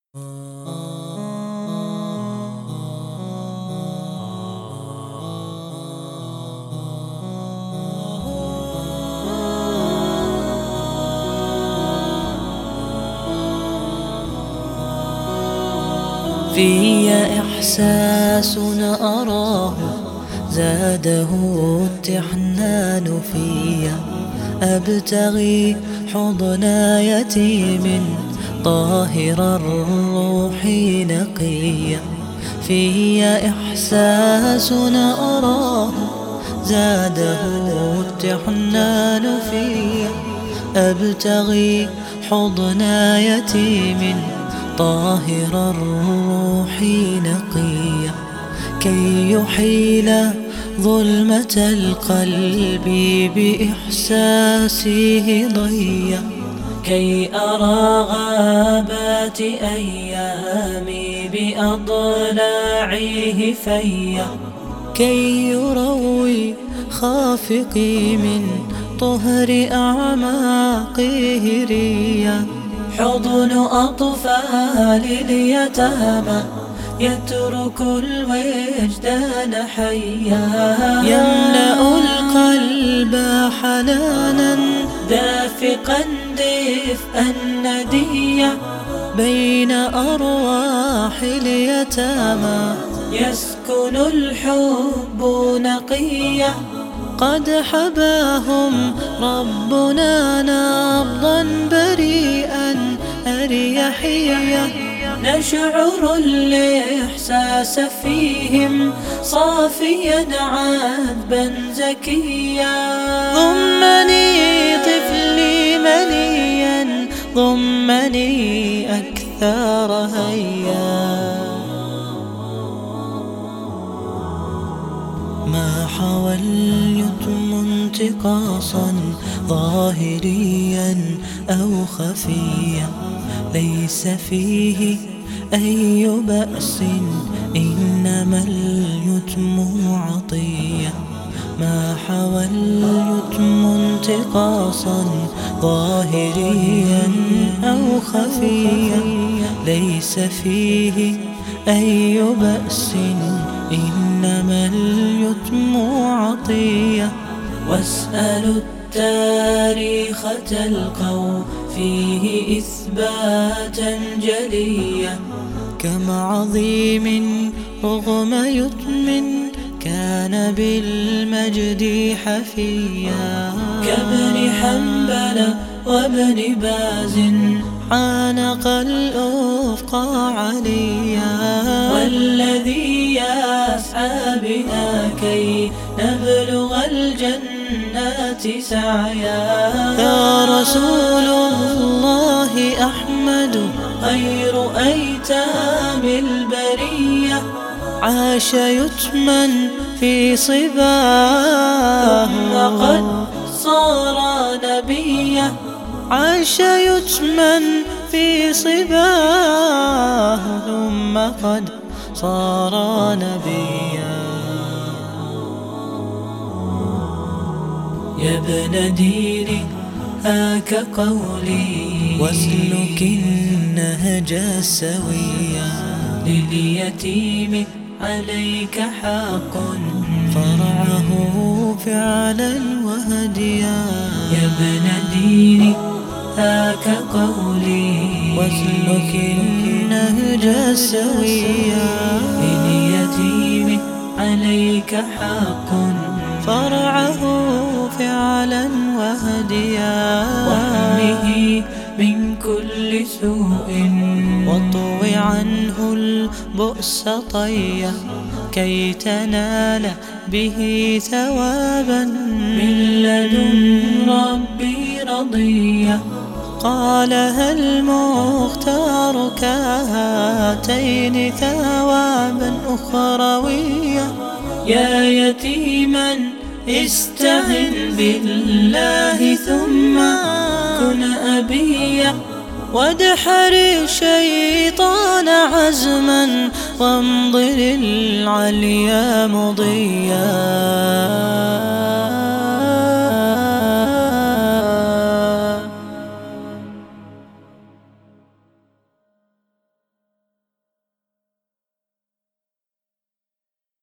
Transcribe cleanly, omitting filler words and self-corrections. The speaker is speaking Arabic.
في إحساس أراه زاده التحنان في أبتغي حضن يتيم طاهر الروح نقيا. في إحساس أراه زاده التحنان في أبتغي حضن يتيم طاهر الروح نقيا، كي يحيل ظلمة القلب بإحساسه ضيا، كي أرى غابات أيامي بأضلاعه فيا، كي يروي خافقي من طهر أعماقه ريا. حضن أطفال اليتامى يترك الوجدان حيا، يملأ القلب حنانا دافقا دفئا نديا. بين أرواح اليتامى يسكن الحب نقيا، قد حباهم ربنا نبضا بريئا أريحيا. نشعر الإحساس فيهم صافيا عذبا زكيا. ضمني طفلي منيا ضمني أكثر هيا، ما حوى اليتم انتقاصا ظاهريا أو خفيا، ليس فيه أي بأس إنما اليتم عطية. ما حوى اليتم انتقاصا ظاهريا أو خفيا، ليس فيه أي بأس إنما اليتم عطية. واسألوا التاريخ تلقوا فيه إثباتا جليا، كم عظيم رغم يتم كان بالمجد حفيا، كابن حنبل وابن باز عانق الأفق عليا، والذي يسعى بنا كي نبلغ الجنات سعيا. يا رسول الله أحمد خير أيتام البرية، عاش يتما في صباه ثم قد صار نبيا. عاش يتما في صباه ثم قد صار نبيا. يا ابن ديني هاك قولي واسلك النهج السويا، لليتيم عليك حق فرعه فعلا وهديا. يا ابن ديني هاك قولي واسلك النهج السويا، لليتيم عليك حق فرعه فعلا وهديا. واحمه من كل سوء واطو عنه البؤس طيا، كي تنال به ثوابا من لدن ربي رضيا. قالها المختار كهاتين ثوابا أخرويا. يا يتيما استعن بالله ثم كن أبيا، وادحر الشيطان عزما وامض للعليا مضيا.